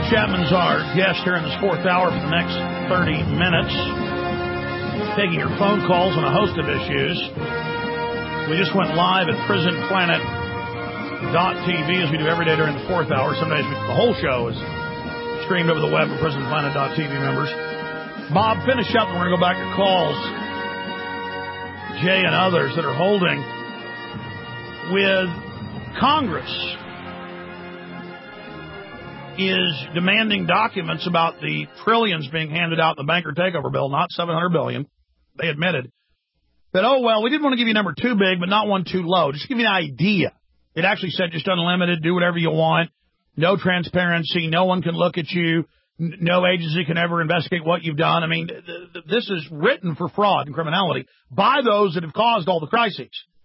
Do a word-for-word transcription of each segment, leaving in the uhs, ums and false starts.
Chapman's our guest here in this fourth hour for the next thirty minutes, taking your phone calls on a host of issues. We just went live at prison planet dot t v as we do every day during the fourth hour. Some days we, the whole show is streamed over the web for prison planet dot t v members. Bob, finish up and we're going to go back to calls. Jay and others that are holding with Congress is demanding documents about the trillions being handed out in the banker takeover bill, not seven hundred billion dollars. They admitted that, oh, well, we didn't want to give you number two big, but not one too low. Just give you an idea. It actually said just unlimited, do whatever you want, no transparency, no one can look at you, n- no agency can ever investigate what you've done. I mean, th- th- this is written for fraud and criminality by those that have caused all the crises.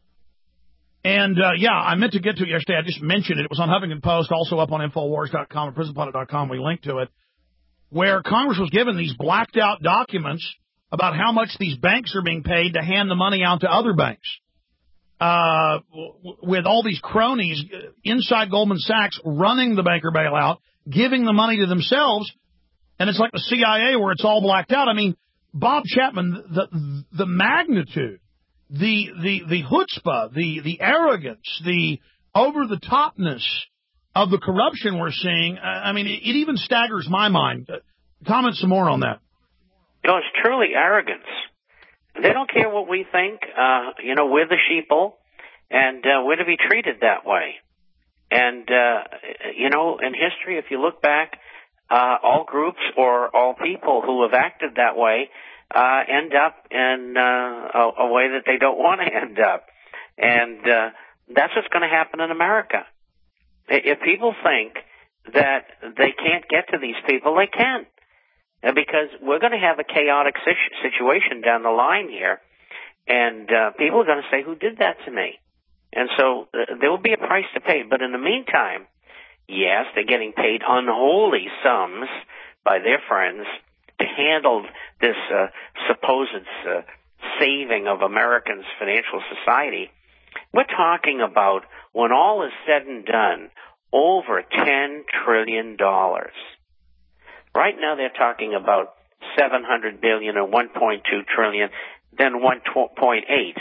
And, uh, yeah, I meant to get to it yesterday. I just mentioned it. It was on Huffington Post, also up on Infowars dot com and prison planet dot com. We linked to it, where Congress was given these blacked-out documents about how much these banks are being paid to hand the money out to other banks, uh, w- with all these cronies inside Goldman Sachs running the banker bailout, giving the money to themselves, and it's like the C I A where it's all blacked out. I mean, Bob Chapman, the the magnitude, The, the, the chutzpah, the, the arrogance, the over-the-topness of the corruption we're seeing, I mean, it, it even staggers my mind. Comment some more on that. You know, it's truly arrogance. They don't care what we think. Uh, you know, we're the sheeple, and uh, we're to be treated that way. And, uh, you know, in history, if you look back, uh, all groups or all people who have acted that way Uh, end up in uh, a, a way that they don't want to end up. And uh, that's what's going to happen in America. If people think that they can't get to these people, they can. Because we're going to have a chaotic situation down the line here. And uh, people are going to say, who did that to me? And so uh, there will be a price to pay. But in the meantime, yes, they're getting paid unholy sums by their friends to handle this uh, supposed uh, saving of Americans' financial society. We're talking about, when all is said and done, over ten trillion dollars. Right now they're talking about seven hundred billion dollars or one point two trillion dollars, then one point eight.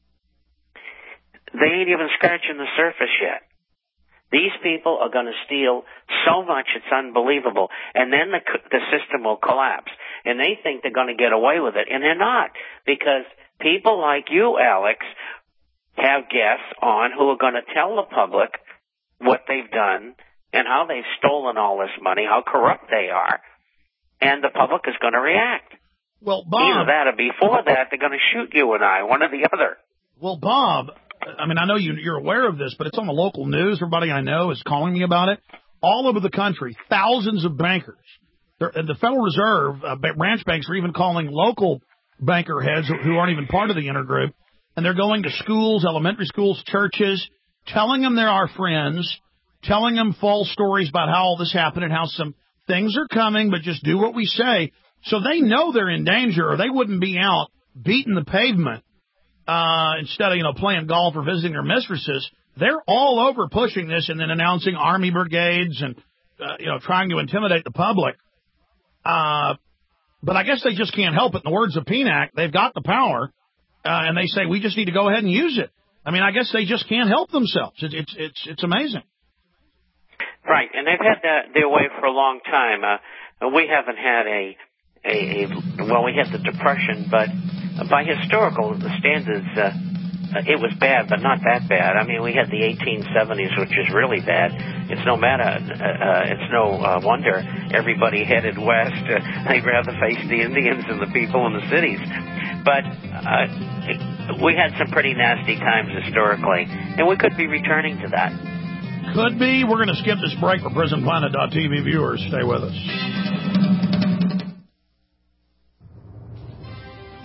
They ain't even scratching the surface yet. These people are going to steal so much it's unbelievable, and then the, the system will collapse. And they think they're going to get away with it, and they're not, because people like you, Alex, have guests on who are going to tell the public what they've done and how they've stolen all this money, how corrupt they are, and the public is going to react. Well, Bob, either that or before that, they're going to shoot you and I, one or the other. Well, Bob, I mean, I know you, you're aware of this, but it's on the local news. Everybody I know is calling me about it. All over the country, thousands of bankers. The Federal Reserve, uh, branch banks are even calling local banker heads who aren't even part of the intergroup, and they're going to schools, elementary schools, churches, telling them they're our friends, telling them false stories about how all this happened and how some things are coming, but just do what we say. So they know they're in danger, or they wouldn't be out beating the pavement uh, instead of, you know, playing golf or visiting their mistresses. They're all over pushing this and then announcing army brigades and, uh, you know, trying to intimidate the public. Uh, but I guess they just can't help it. In the words of P N A C, they've got the power, uh, and they say we just need to go ahead and use it. I mean, I guess they just can't help themselves. It's it's it's, it's amazing. Right, and they've had that their way for a long time. Uh, we haven't had a, a, a well, we had the Depression, but by historical standards, uh, it was bad, but not that bad. I mean, we had the eighteen seventies, which is really bad. It's no matter, uh, uh, it's no uh, wonder everybody headed west. Uh, they'd rather face the Indians and the people in the cities. But uh, we had some pretty nasty times historically, and we could be returning to that. Could be. We're going to skip this break for prison planet dot t v viewers. Stay with us.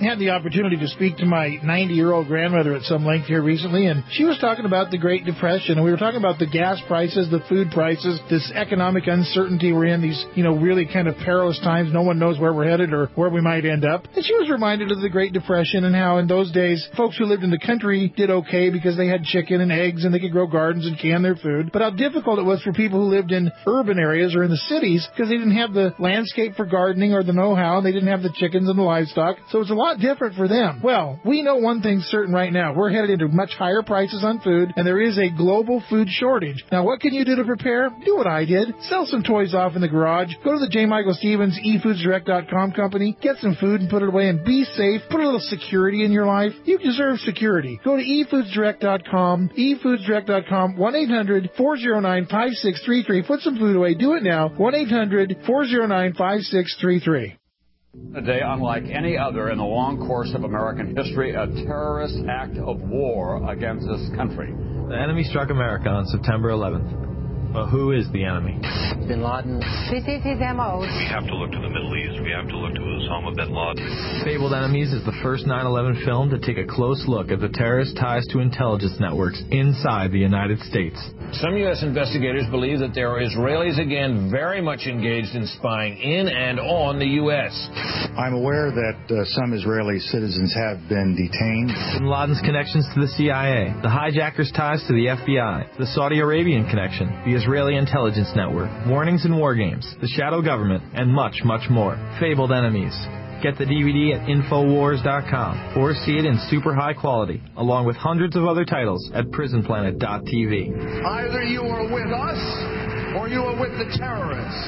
had the opportunity to speak to my ninety-year-old grandmother at some length here recently, and she was talking about the Great Depression, and we were talking about the gas prices, the food prices, this economic uncertainty we're in, these, you know, really kind of perilous times. No one knows where we're headed or where we might end up. And she was reminded of the Great Depression and how in those days, folks who lived in the country did okay because they had chicken and eggs and they could grow gardens and can their food, but how difficult it was for people who lived in urban areas or in the cities because they didn't have the landscape for gardening or the know-how, and they didn't have the chickens and the livestock, so it's a lot different for them. Well, we know one thing's certain right now. We're headed into much higher prices on food, and there is a global food shortage. Now, what can you do to prepare? Do what I did. Sell some toys off in the garage. Go to the J. Michael Stevens e foods direct dot com company. Get some food and put it away and be safe. Put a little security in your life. You deserve security. Go to e foods direct dot com, e foods direct dot com, one eight hundred four oh nine five six three three. Put some food away. Do it now. one eight hundred four oh nine five six three three. A day unlike any other in the long course of American history, a terrorist act of war against this country. The enemy struck America on September eleventh. But who is the enemy? Bin Laden. This is his M O. We have to look to the Middle East. We have to look to Osama bin Laden. Fabled Enemies is the first nine eleven film to take a close look at the terrorist ties to intelligence networks inside the United States. Some U S investigators believe that there are Israelis again very much engaged in spying in and on the U S. I'm aware that uh, some Israeli citizens have been detained. Bin Laden's connections to the C I A, the hijackers' ties to the F B I, the Saudi Arabian connection, the Israeli intelligence network, warnings and war games, the shadow government, and much, much more. Fabled Enemies. Get the D V D at infowars dot com or see it in super high quality, along with hundreds of other titles at prison planet dot t v. Either you are with us or you are with the terrorists.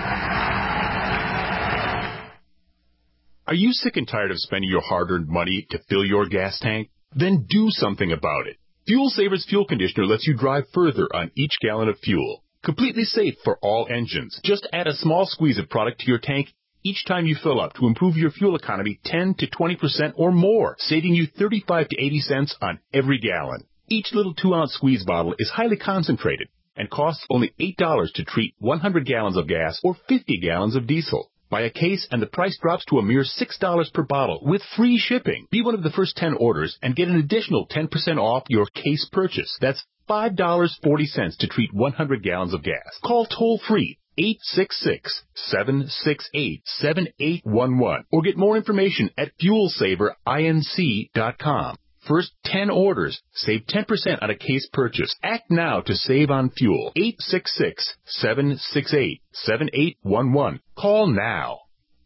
Are you sick and tired of spending your hard-earned money to fill your gas tank? Then do something about it. Fuel Saver's fuel conditioner lets you drive further on each gallon of fuel. Completely safe for all engines. Just add a small squeeze of product to your tank each time you fill up to improve your fuel economy ten to twenty percent or more, saving you thirty-five to eighty cents on every gallon. Each little two-ounce squeeze bottle is highly concentrated and costs only eight dollars to treat one hundred gallons of gas or fifty gallons of diesel. Buy a case and the price drops to a mere six dollars per bottle with free shipping. Be one of the first ten orders and get an additional ten percent off your case purchase. That's five dollars and forty cents to treat one hundred gallons of gas. Call toll-free eight six six, seven six eight, seven eight one one or get more information at fuel saver inc dot com. First ten orders, save ten percent on a case purchase. Act now to save on fuel. eight six six, seven six eight, seven eight one one. Call now.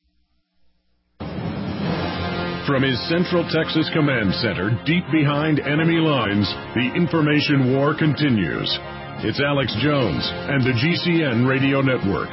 From his Central Texas Command Center, deep behind enemy lines, the information war continues. It's Alex Jones and the G C N Radio Network.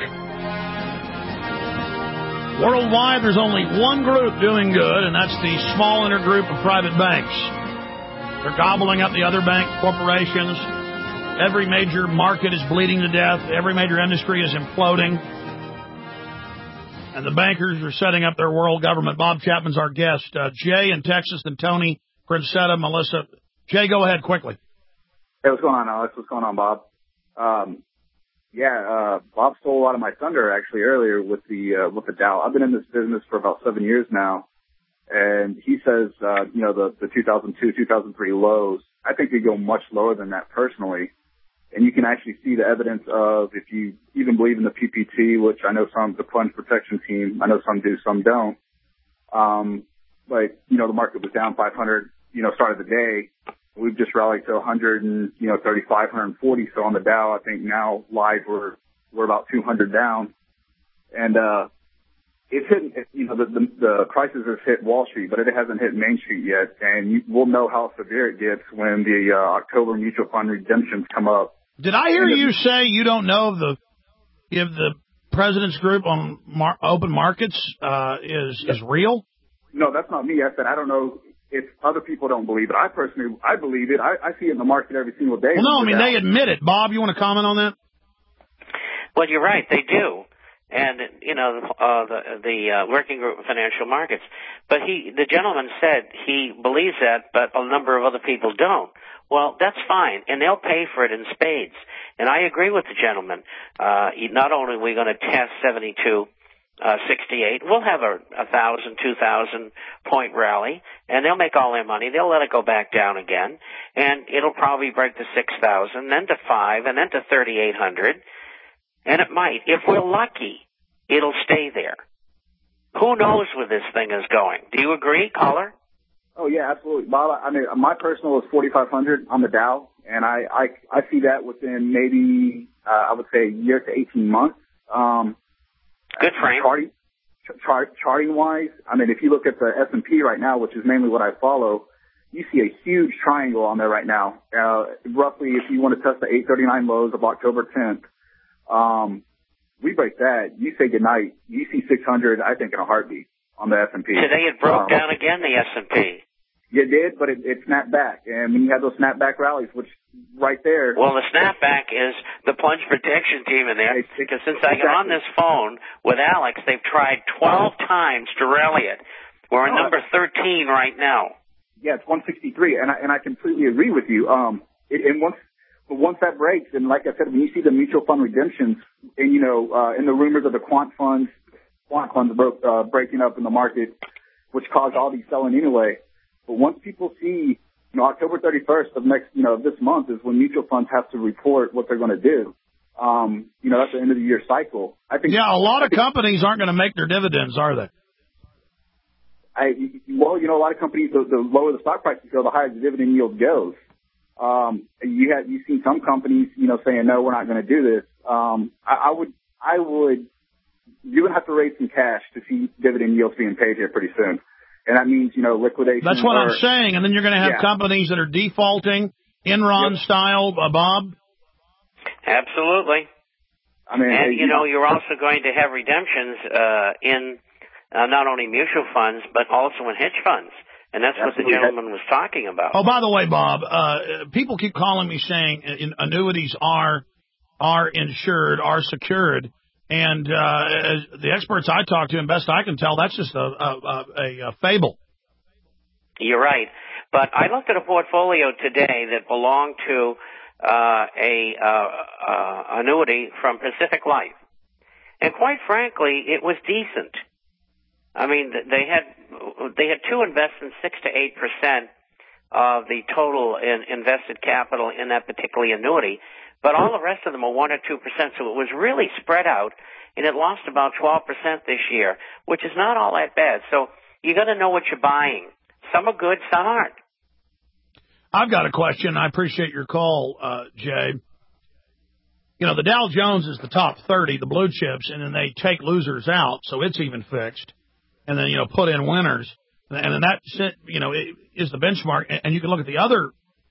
Worldwide, there's only one group doing good, and that's the small intergroup of private banks. They're gobbling up the other bank corporations. Every major market is bleeding to death. Every major industry is imploding. And the bankers are setting up their world government. Bob Chapman's our guest. Uh, Jay in Texas and Tony, Princetta, Melissa. Jay, go ahead quickly. Hey, what's going on, Alex? What's going on, Bob? Um, yeah, uh, Bob stole a lot of my thunder actually earlier with the uh, with the Dow. I've been in this business for about seven years now, and he says, uh, you know, the, the two thousand two, two thousand three lows. I think they go much lower than that personally, and you can actually see the evidence of if you even believe in the P P T, which I know some the plunge protection team. I know some do, some don't. Um, but you know, the market was down five hundred. You know, start of the day. We've just rallied to one hundred and, you know, thirty-five, one forty. So on the Dow, I think now live we're, we're about two hundred down. And, uh, it's hit, you know, the, the, the crisis has hit Wall Street, but it hasn't hit Main Street yet. And you, we'll know how severe it gets when the, uh, October mutual fund redemptions come up. Did I hear you say you don't know if the, if the president's group on mar- open markets, uh, is, is real? No, that's not me. I said, I don't know. If other people don't believe it, I personally, I believe it. I, I see it in the market every single day. Well, no, I mean, they admit it. Bob, you want to comment on that? Well, you're right. They do. And, you know, uh, the, the uh, Working Group of Financial Markets. But he, the gentleman said he believes that, but a number of other people don't. Well, that's fine. And they'll pay for it in spades. And I agree with the gentleman. Uh, not only are we going to test seventy-two uh, sixty-eight. We'll have a, a thousand, two thousand point rally, and they'll make all their money. They'll let it go back down again, and it'll probably break to six thousand, then to five, and then to thirty-eight hundred, and it might. If we're lucky, it'll stay there. Who knows where this thing is going? Do you agree, caller? Oh yeah, absolutely, Bob. I mean, my personal is forty-five hundred on the Dow, and I I, I see that within maybe uh, I would say a year to eighteen months. Um, Good frame. Charting, chart, charting wise, I mean, if you look at the S and P right now, which is mainly what I follow, you see a huge triangle on there right now. Uh, roughly, if you want to test the eight thirty-nine lows of October tenth, um, we break that. You say goodnight. You see six hundred, I think, in a heartbeat on the S and P. Today it broke um, down again, the S and P. It did, but it, it snapped back. And when you have those snapback rallies, which right there. Well, the snapback is the plunge protection team in there. Because since I got on this phone with Alex, they've tried twelve times to rally it. We're at number thirteen right now. Yeah, it's one sixty-three, and I, and I completely agree with you. Um, it, and once once that breaks, and like I said, when you see the mutual fund redemptions, and you know, uh, in the rumors of the quant funds, quant funds broke, uh, breaking up in the market, which caused all these selling anyway. But once people see, you know, October thirty-first of next, you know, of this month is when mutual funds have to report what they're going to do. Um, you know, that's the end of the year cycle. I think. Yeah, a lot of think, companies aren't going to make their dividends, are they? I, well, you know, a lot of companies, the, the lower the stock prices go, the higher the dividend yield goes. Um, you had, you've seen some companies, you know, saying, no, we're not going to do this. Um, I, I would, I would, you would have to raise some cash to see dividend yields being paid here pretty soon. And that means, you know, liquidation. That's what or, I'm saying. And then you're going to have yeah. companies that are defaulting, Enron yep. style, uh, Bob. Absolutely. I mean, and, hey, you know, you're also going to have redemptions uh, in uh, not only mutual funds, but also in hedge funds. And that's Absolutely. What the gentleman was talking about. Oh, by the way, Bob, uh, people keep calling me saying in, annuities are are insured, are secured. And uh, as the experts I talk to, and best I can tell, that's just a, a, a, a fable. You're right. But I looked at a portfolio today that belonged to uh, a uh, uh, annuity from Pacific Life. And quite frankly, it was decent. I mean, they had they had two investments, six to eight percent of the total in invested capital in that particular annuity. But all the rest of them are one or two percent, so it was really spread out, and it lost about twelve percent this year, which is not all that bad. So you got to know what you're buying. Some are good, some aren't. I've got a question. I appreciate your call, uh, Jay. You know, the Dow Jones is the top thirty, the blue chips, and then they take losers out, so it's even fixed, and then, you know, put in winners. And then that, you know, is the benchmark. And you can look at the other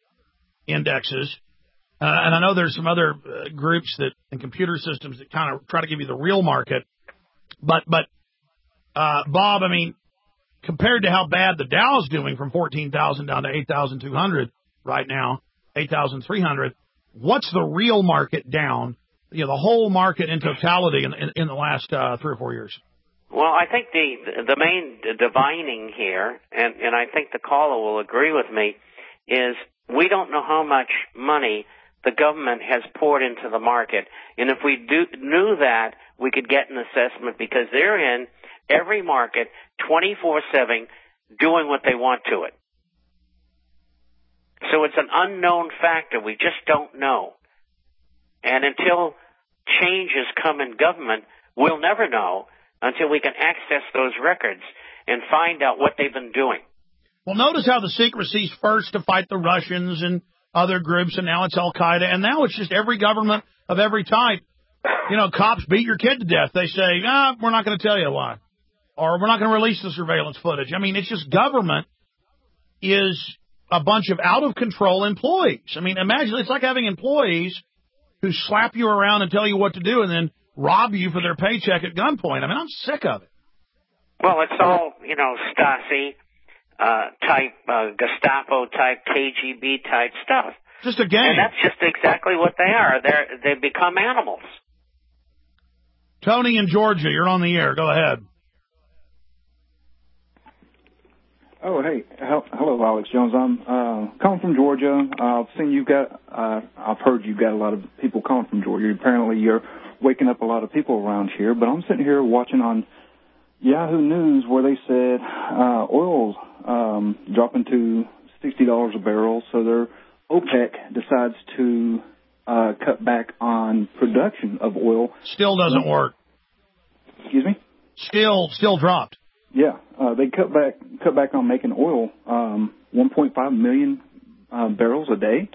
indexes. Uh, and I know there's some other uh, groups that and computer systems that kind of try to give you the real market. But, but uh, Bob, I mean, compared to how bad the Dow is doing from fourteen thousand down to eight thousand two hundred right now, eight thousand three hundred, what's the real market down, you know, the whole market in totality in, in, in the last uh, three or four years? Well, I think the the main divining here, and, and I think the caller will agree with me, is we don't know how much money the government has poured into the market. And if we do, knew that, we could get an assessment because they're in every market twenty-four seven doing what they want to it. So it's an unknown factor. We just don't know. And until changes come in government, we'll never know until we can access those records and find out what they've been doing. Well, notice how the secrecy's first to fight the Russians and other groups, and now it's Al-Qaeda, and now it's just every government of every type. You know, cops beat your kid to death. They say, ah, we're not going to tell you why. Or we're not going to release the surveillance footage. I mean, it's just government is a bunch of out-of-control employees. I mean, imagine, it's like having employees who slap you around and tell you what to do and then rob you for their paycheck at gunpoint. I mean, I'm sick of it. Well, it's all, you know, Stasi uh, type, uh, Gestapo type, K G B type stuff. Just a game. And that's just exactly what they are. They're, they become animals. Tony in Georgia, you're on the air. Go ahead. Oh, hey. Hello, Alex Jones. I'm uh, calling from Georgia. I've seen you got, uh, I've heard you got a lot of people calling from Georgia. Apparently you're waking up a lot of people around here, but I'm sitting here watching on Yahoo News where they said uh, oil's um, dropping to sixty dollars a barrel, so their OPEC decides to uh, cut back on production of oil. Still doesn't work. Excuse me? Still, still dropped. Yeah, uh, they cut back cut back on making oil, um, one point five million uh, barrels a day.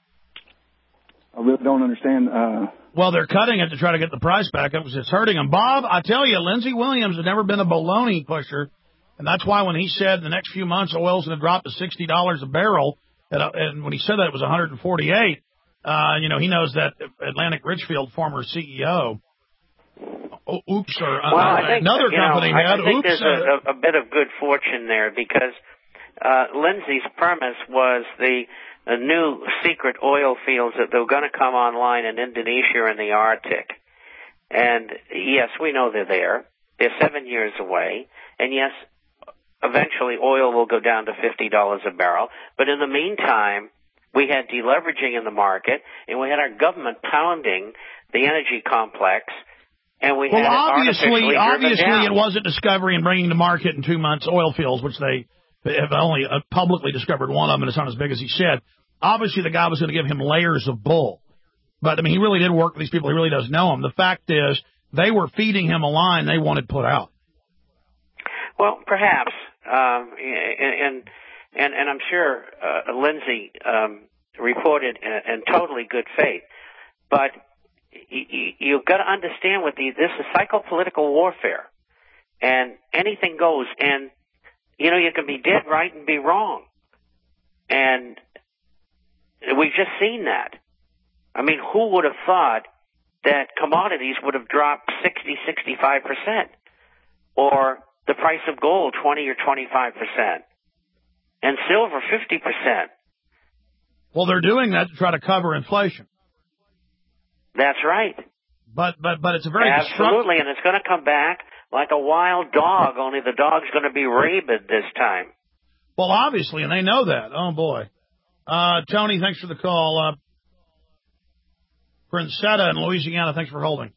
I really don't understand. Uh, well, they're cutting it to try to get the price back up because it's hurting them. Bob, I tell you, Lindsey Williams has never been a baloney pusher, and that's why when he said the next few months oil's going to drop to sixty dollars a barrel, and, uh, and when he said that it was one hundred forty-eight, uh, you know, he knows that Atlantic Richfield, former C E O, oh, oops, or uh, well, I think, another you company know, I, had, I think oops. there's a, a bit of good fortune there because uh, Lindsey's premise was the uh, new secret oil fields that they're going to come online in Indonesia and the Arctic. And, yes, we know they're there. They're seven years away. And, yes, eventually oil will go down to fifty dollars a barrel. But in the meantime, we had deleveraging in the market, and we had our government pounding the energy complex. And we well, had obviously, obviously, down. it wasn't discovery and bringing to market in two months oil fields, which they have only uh, publicly discovered one of them, and it's not as big as he said. Obviously, the guy was going to give him layers of bull. But, I mean, he really did work with these people. He really does know them. The fact is, they were feeding him a line they wanted put out. Well, perhaps. Um, and, and, and I'm sure uh, Lindsey um, reported in, in totally good faith. But you've got to understand with the, this is psychopolitical warfare, and anything goes. And you know, you can be dead right and be wrong, and we've just seen that. I mean, who would have thought that commodities would have dropped sixty, sixty-five percent, or the price of gold twenty or twenty-five percent, and silver fifty percent? Well, they're doing that to try to cover inflation. That's right. But but but it's a very absolutely, and it's going to come back like a wild dog. Only the dog's going to be rabid this time. Well, obviously, and they know that. Oh boy, uh, Tony, thanks for the call. Uh, Princetta in Louisiana, thanks for holding.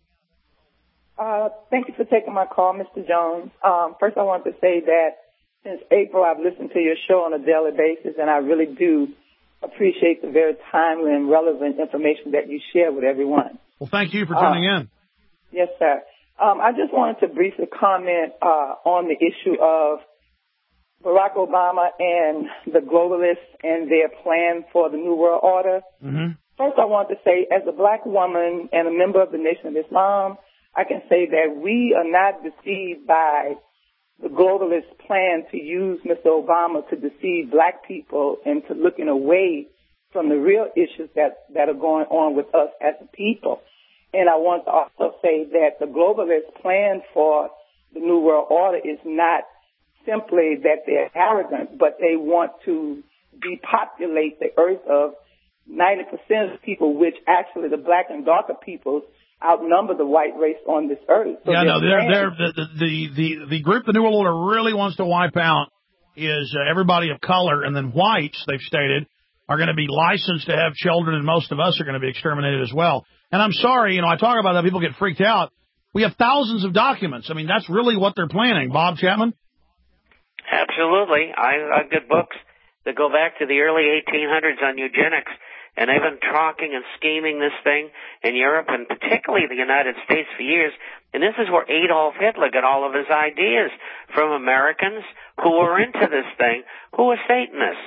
Uh, thank you for taking my call, Mister Jones. Um, first, I want to say that since April, I've listened to your show on a daily basis, and I really do appreciate the very timely and relevant information that you share with everyone. Well, thank you for tuning uh, in. Yes, sir. Um, I just wanted to briefly comment uh, on the issue of Barack Obama and the globalists and their plan for the New World Order. Mm-hmm. First, I want to say, as a black woman and a member of the Nation of Islam, I can say that we are not deceived by the globalist plan to use Mister Obama to deceive black people and to looking away from the real issues that, that are going on with us as a people. And I want to also say that the globalist plan for the New World Order is not simply that they're arrogant, but they want to depopulate the earth of ninety percent of people, which actually the black and darker peoples outnumber the white race on this earth. So yeah, no, they're, they're, the, the, the, the group the New World Order really wants to wipe out is uh, everybody of color, and then whites, they've stated, are going to be licensed to have children, and most of us are going to be exterminated as well. And I'm sorry, you know, I talk about that, people get freaked out. We have thousands of documents. I mean, that's really what they're planning. Bob Chapman? Absolutely. I, I've got books that go back to the early eighteen hundreds on eugenics. And they've been talking and scheming this thing in Europe and particularly the United States for years. And this is where Adolf Hitler got all of his ideas from Americans who were into this thing, who were Satanists.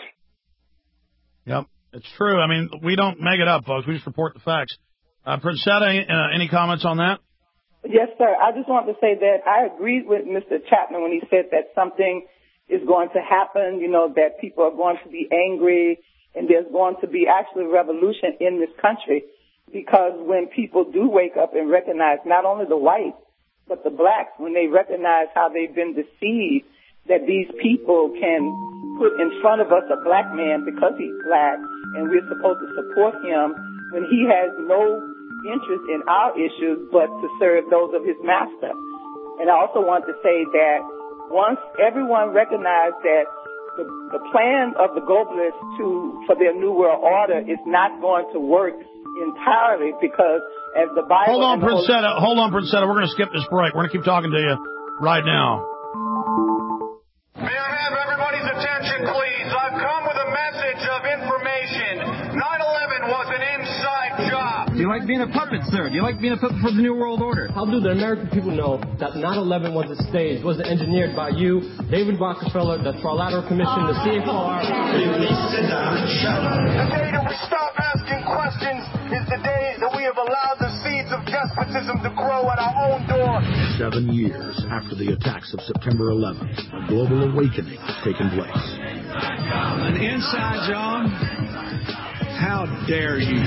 Yep, it's true. I mean, we don't make it up, folks. We just report the facts. Uh, Princetta, uh, any comments on that? Yes, sir. I just want to say that I agreed with Mister Chapman when he said that something is going to happen, you know, that people are going to be angry, and there's going to be actually revolution in this country, because when people do wake up and recognize not only the whites, but the blacks, when they recognize how they've been deceived, that these people can put in front of us a black man because he's black, and we're supposed to support him when he has no interest in our issues but to serve those of his master. And I also want to say that once everyone recognizes that The, the plan of the globalists to for their New World Order is not going to work entirely, because as the Bible... Hold on, Princetta. Hold on, Princetta. We're going to skip this break. We're going to keep talking to you right now. May I have everybody's attention, please? I've come with a message of information. nine eleven was an inside job. Do you like being a puppet, sir? Do you like being a puppet for the New World Order? How do the American people know that nine eleven was a stage, was engineered by you, David Rockefeller, the Trilateral Commission, the C F R? Sit down and shut up. The day that we stop asking questions is the day that we have allowed the seeds of despotism to grow at our own door. Seven years after the attacks of September eleventh, a global awakening has taken place. An inside job? How dare you?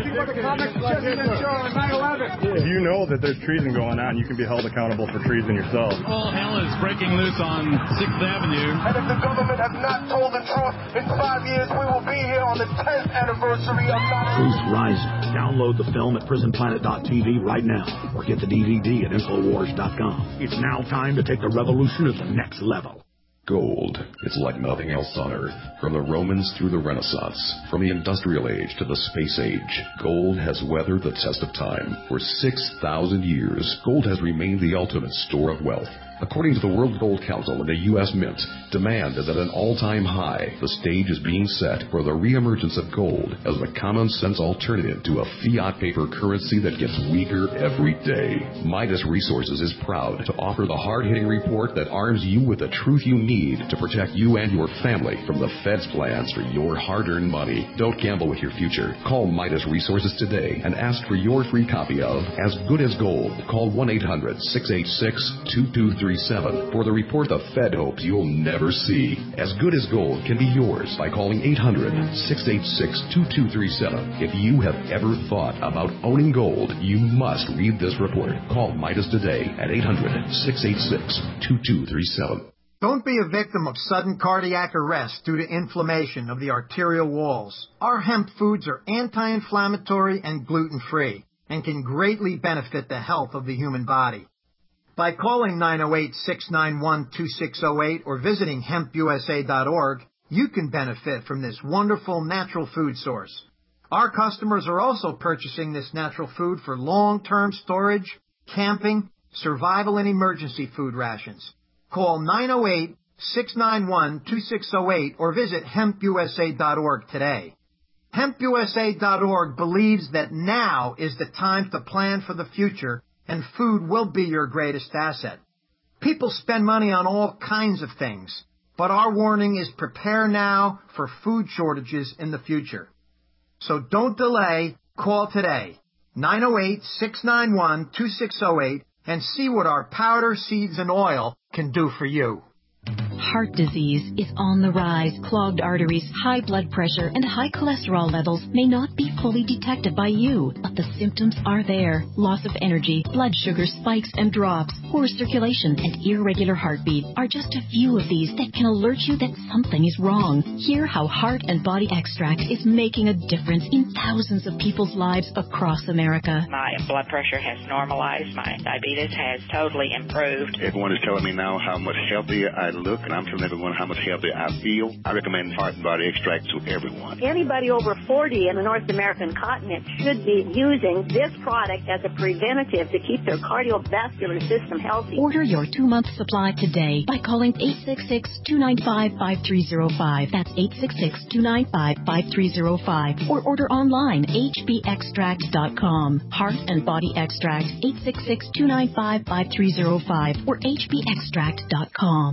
If you know that there's treason going on, you can be held accountable for treason yourself. All hell is breaking loose on sixth Avenue. And if the government has not told the truth, in five years we will be here on the tenth anniversary of nine eleven. Truth Rising. Download the film at prison planet dot t v right now, or get the D V D at infowars dot com. It's now time to take the revolution to the next level. Gold. It's like nothing else on Earth. From the Romans through the Renaissance, from the Industrial Age to the Space Age, gold has weathered the test of time. For six thousand years, gold has remained the ultimate store of wealth. According to the World Gold Council and the U S Mint, demand is at an all-time high. The stage is being set for the reemergence of gold as a common-sense alternative to a fiat paper currency that gets weaker every day. Midas Resources is proud to offer the hard-hitting report that arms you with the truth you need to protect you and your family from the Fed's plans for your hard-earned money. Don't gamble with your future. Call Midas Resources today and ask for your free copy of As Good as Gold. Call one eight hundred six eight six two two three seven for the report the Fed hopes you'll never see. As Good as Gold can be yours by calling eight hundred six eight six two two three seven. If you have ever thought about owning gold, you must read this report. Call Midas today at eight hundred six eight six two two three seven. Don't be a victim of sudden cardiac arrest due to inflammation of the arterial walls. Our hemp foods are anti-inflammatory and gluten-free and can greatly benefit the health of the human body. By calling nine oh eight, six nine one, two six oh eight or visiting hemp u s a dot org, you can benefit from this wonderful natural food source. Our customers are also purchasing this natural food for long-term storage, camping, survival, and emergency food rations. Call nine oh eight, six nine one, two six oh eight or visit hemp u s a dot org today. hemp u s a dot org believes that now is the time to plan for the future, and food will be your greatest asset. People spend money on all kinds of things, but our warning is prepare now for food shortages in the future. So don't delay, call today, nine oh eight, six nine one, two six oh eight, and see what our powder, seeds, and oil can do for you. Heart disease is on the rise. Clogged arteries, high blood pressure, and high cholesterol levels may not be fully detected by you, but the symptoms are there. Loss of energy, blood sugar spikes and drops, poor circulation, and irregular heartbeat are just a few of these that can alert you that something is wrong. Hear how Heart and Body Extract is making a difference in thousands of people's lives across America. My blood pressure has normalized. My diabetes has totally improved. Everyone is telling me now how much healthier I look, and I'm telling everyone how much healthier I feel. I recommend Heart and Body Extract to everyone. Anybody over forty in the North American continent should be using this product as a preventative to keep their cardiovascular system healthy. Order your two-month supply today by calling eight six six, two nine five, five three zero five. That's eight six six, two nine five, five three zero five. Or order online, h b extract dot com. Heart and Body Extract, eight six six, two nine five, five three zero five or h b extract dot com.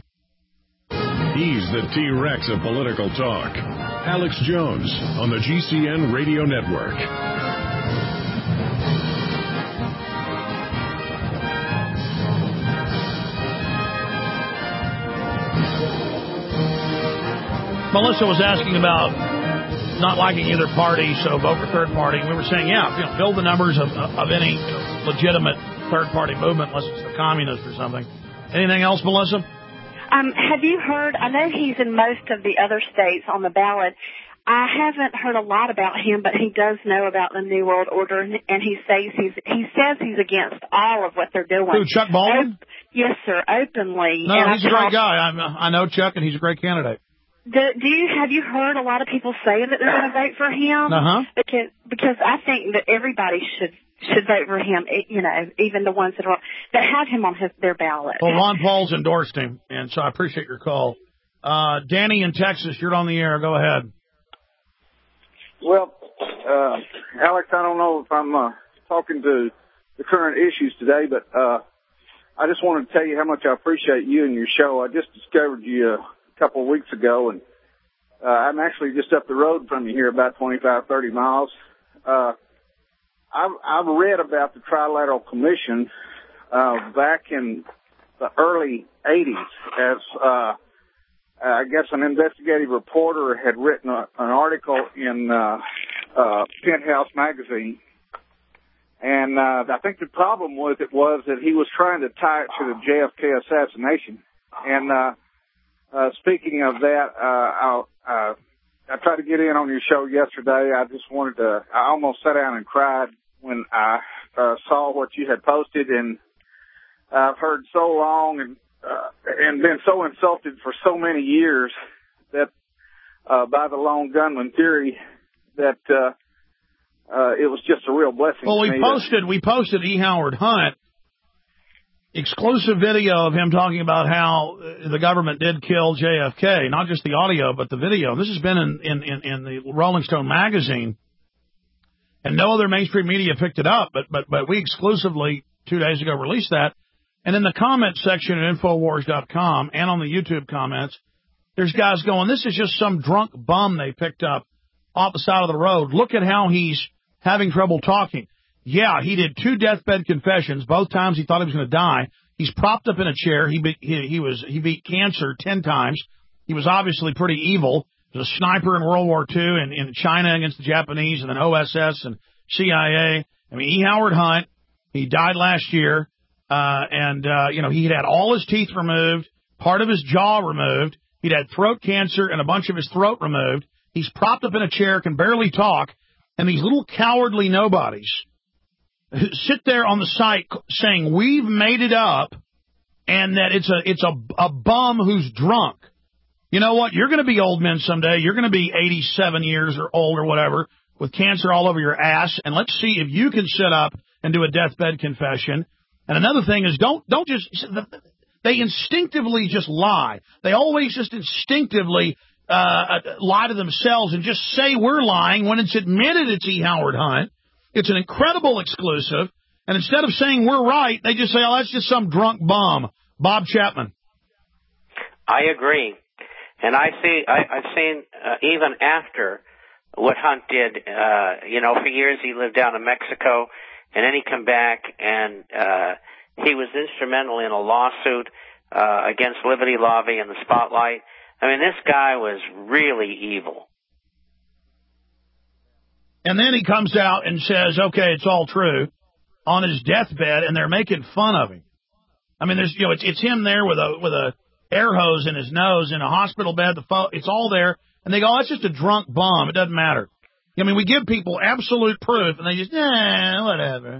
He's the T-Rex of political talk. Alex Jones on the G C N Radio Network. Melissa was asking about not liking either party, so vote for third party. And we were saying, yeah, you know, build the numbers of, of any legitimate third party movement, unless it's the communists or something. Anything else, Melissa? Um, have you heard, I know he's in most of the other states on the ballot. I haven't heard a lot about him, but he does know about the New World Order, and he says he's, he says he's against all of what they're doing. Who, Chuck Baldwin? Op- yes, sir, openly. No, and he's I a great guy. I'm, I know Chuck, and he's a great candidate. Do, do you have you heard a lot of people saying that they're going to vote for him? Uh-huh. Because because I think that everybody should should vote for him. You know, even the ones that are that have him on his their ballot. Well, Ron Paul's endorsed him, and so I appreciate your call. Uh, Danny in Texas, you're on the air. Go ahead. Well, uh, Alex, I don't know if I'm uh, talking to the current issues today, but uh, I just wanted to tell you how much I appreciate you and your show. I just discovered you a couple of weeks ago, and uh, I'm actually just up the road from you here, about twenty-five, thirty miles. Uh, I've, I've read about the Trilateral Commission uh, back in the early eighties as, uh, I guess, an investigative reporter had written a, an article in uh, uh, Penthouse magazine. And uh, I think the problem with it was that he was trying to tie it to the J F K assassination. And uh, uh, speaking of that, uh, I'll, uh, I tried to get in on your show yesterday. I just wanted to, I almost sat down and cried when I uh, saw what you had posted. And I've heard so long and uh, and been so insulted for so many years that uh, by the lone gunman theory that uh, uh, it was just a real blessing. Well, we to me posted to, we posted E. Howard Hunt exclusive video of him talking about how the government did kill J F K, not just the audio but the video. This has been in in, in, in the Rolling Stone magazine, and no other mainstream media picked it up. But but but we exclusively two days ago released that. And in the comment section at Infowars dot com and on the YouTube comments, there's guys going, this is just some drunk bum they picked up off the side of the road. Look at how he's having trouble talking. Yeah, he did two deathbed confessions. Both times he thought he was going to die. He's propped up in a chair. He, be, he, he was he beat cancer ten times. He was obviously pretty evil. He was a sniper in World War Two in, in China against the Japanese, and then O S S and C I A. I mean, E. Howard Hunt, he died last year. Uh, and, uh, you know, he had all his teeth removed, part of his jaw removed. He'd had throat cancer and a bunch of his throat removed. He's propped up in a chair, can barely talk. And these little cowardly nobodies sit there on the site saying, we've made it up and that it's a, it's a, a bum who's drunk. You know what? You're going to be old men someday. You're going to be eighty-seven years or old or whatever with cancer all over your ass. And let's see if you can sit up and do a deathbed confession. And another thing is don't don't just – they instinctively just lie. They always just instinctively uh, lie to themselves and just say we're lying when it's admitted it's E. Howard Hunt. It's an incredible exclusive. And instead of saying we're right, they just say, oh, that's just some drunk bum. Bob Chapman. I agree. And I see, I, I've seen uh, even after what Hunt did, uh, you know, for years he lived down in Mexico. And then he come back, and uh, he was instrumental in a lawsuit uh, against Liberty Lobby and the Spotlight. I mean, this guy was really evil. And then he comes out and says, okay, it's all true, on his deathbed, and they're making fun of him. I mean, there's, you know, it's, it's him there with a with a air hose in his nose in a hospital bed. The fo- it's all there, and they go, oh, it's just a drunk bum. It doesn't matter. I mean, we give people absolute proof, and they just, eh, whatever.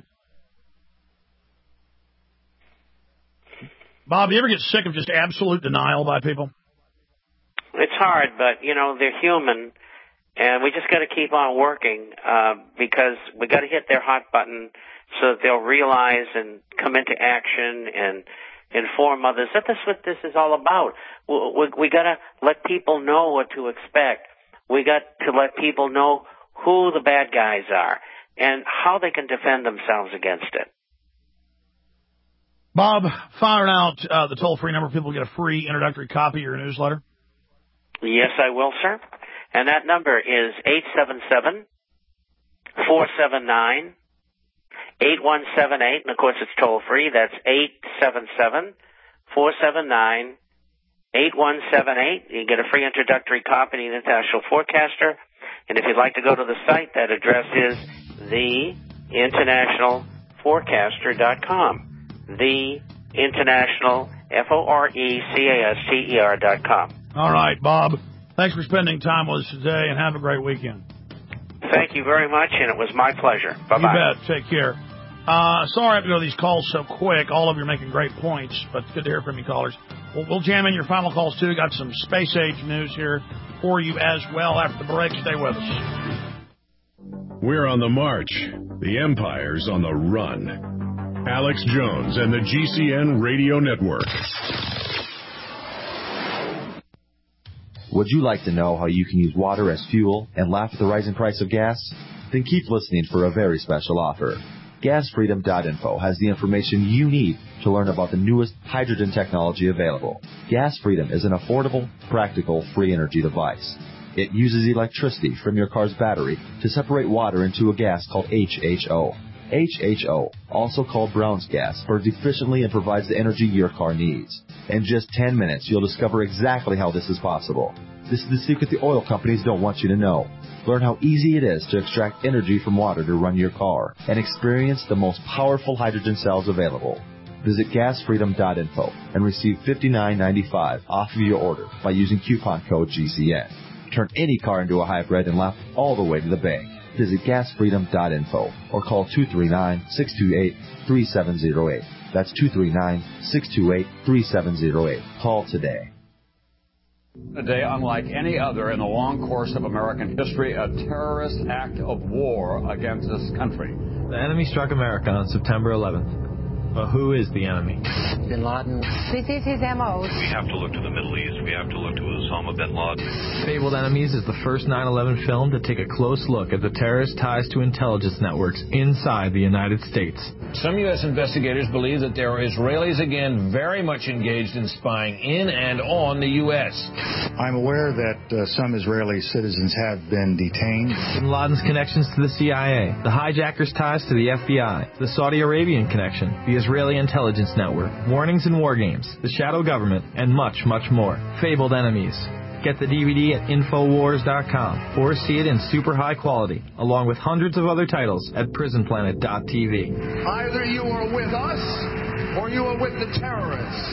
Bob, you ever get sick of just absolute denial by people? It's hard, but, you know, they're human, and we just got to keep on working uh, because we got to hit their hot button so that they'll realize and come into action and inform others that that's what this is all about. We, we, we got to let people know what to expect. We got to let people know who the bad guys are and how they can defend themselves against it. Bob, fire out uh, the toll-free number. People get a free introductory copy of your newsletter. Yes, I will, sir. And that number is eight seven seven, four seven nine, eight one seven eight. And, of course, it's toll-free. That's eight seven seven, four seven nine, eight one seven eight. You get a free introductory copy of the International Forecaster. And if you'd like to go to the site, that address is the international forecaster dot com. The International, F O R E C A S T E R dot com. All right, Bob. Thanks for spending time with us today, and have a great weekend. Thank you very much, and it was my pleasure. Bye-bye. You bet. Take care. Uh, sorry I have to go to these calls so quick. All of you are making great points, but it's good to hear from you, callers. We'll, we'll jam in your final calls, too. Got some space age news here for you as well after the break. Stay with us. We're on the march. The Empire's on the run. Alex Jones and the G C N Radio Network. Would you like to know how you can use water as fuel and laugh at the rising price of gas? Then keep listening for a very special offer. gas freedom dot info has the information you need to learn about the newest hydrogen technology available. Gas Freedom is an affordable, practical, free energy device. It uses electricity from your car's battery to separate water into a gas called H H O. H H O, also called Brown's gas, burns efficiently and provides the energy your car needs. In just ten minutes, you'll discover exactly how this is possible. This is the secret the oil companies don't want you to know. Learn how easy it is to extract energy from water to run your car and experience the most powerful hydrogen cells available. Visit gas freedom dot info and receive fifty-nine ninety-five off of your order by using coupon code G C N. Turn any car into a hybrid and laugh all the way to the bank. Visit gas freedom dot info or call two three nine, six two eight, three seven zero eight. That's two three nine, six two eight, three seven zero eight. Call today. A day unlike any other in the long course of American history, a terrorist act of war against this country. The enemy struck America on September eleventh. But who is the enemy? Bin Laden. This is his M O. We have to look to the Middle East. We have to look to Osama bin Laden. Fabled Enemies is the first nine eleven film to take a close look at the terrorist ties to intelligence networks inside the United States. Some U S investigators believe that there are Israelis again very much engaged in spying in and on the U S. I'm aware that uh, some Israeli citizens have been detained. Bin Laden's connections to the C I A, the hijackers' ties to the F B I, the Saudi Arabian connection, the Israeli intelligence network, warnings and war games, the shadow government, and much, much more. Fabled Enemies. Get the D V D at infowars dot com or see it in super high quality, along with hundreds of other titles at prison planet dot t v. Either you are with us or you are with the terrorists.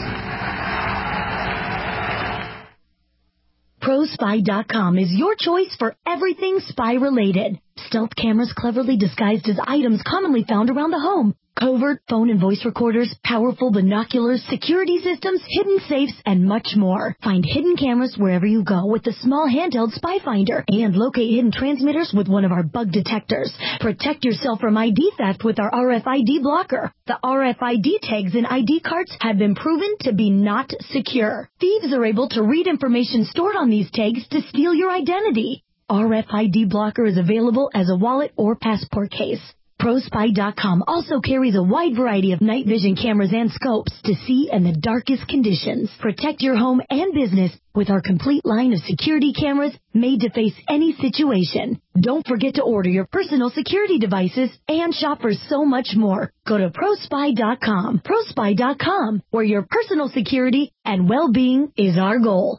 Pro Spy dot com is your choice for everything spy-related. Stealth cameras cleverly disguised as items commonly found around the home. Covert phone and voice recorders, powerful binoculars, security systems, hidden safes, and much more. Find hidden cameras wherever you go with the small handheld Spy Finder and locate hidden transmitters with one of our bug detectors. Protect yourself from I D theft with our R F I D blocker. The R F I D tags in I D cards have been proven to be not secure. Thieves are able to read information stored on these tags to steal your identity. R F I D blocker is available as a wallet or passport case. Pro Spy dot com also carries a wide variety of night vision cameras and scopes to see in the darkest conditions. Protect your home and business with our complete line of security cameras made to face any situation. Don't forget to order your personal security devices and shop for so much more. Go to Pro Spy dot com, Pro Spy dot com, where your personal security and well-being is our goal.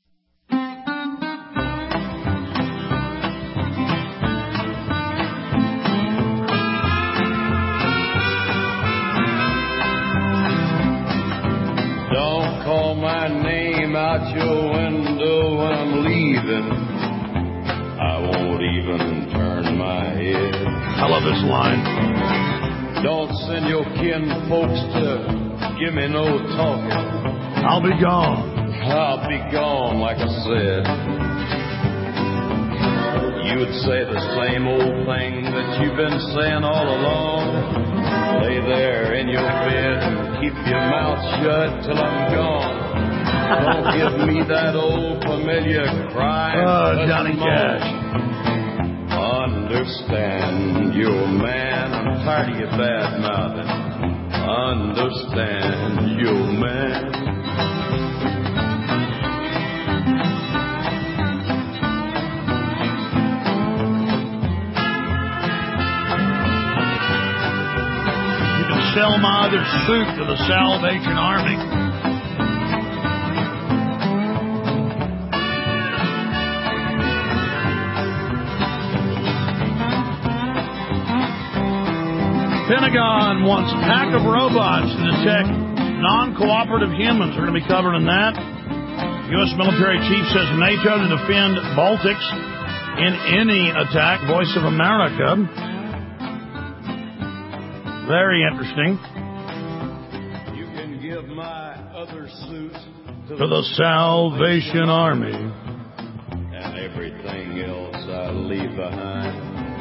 Don't call my name out your window when I'm leaving. I won't even turn my head. I love this line. Don't send your kin folks to give me no talking. I'll be gone. I'll be gone, like I said. You would say the same old thing that you've been saying all along. Lay there in your bed and keep your mouth shut till I'm gone. Don't give me that old familiar crying. Oh, Johnny Cash. Understand, you're a man. I'm tired of your bad mouthing. Understand, you're a man. Sell my other suit to the Salvation Army. Pentagon wants a pack of robots to detect non-cooperative humans. We're going to be covering that. U S military chief says NATO to defend Baltics in any attack. Voice of America. Very interesting. You can give my other suit to the Salvation Army. And everything else I leave behind.